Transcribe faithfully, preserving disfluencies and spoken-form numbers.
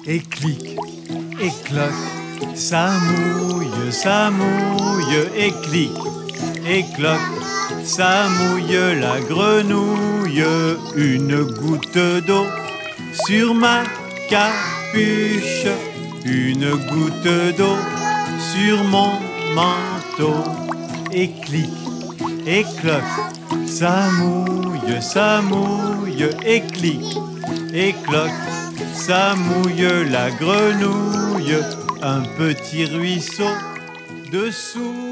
et clic, et cloc. Ça mouille, ça mouille, et clic, et cloc. Ça mouille la grenouille, une goutte d'eau sur ma capuche, une goutte d'eau sur mon manteau. Et clic, et cloc, ça mouille, ça mouille, et clic, et cloc. Ça mouille la grenouille, un petit ruisseau dessous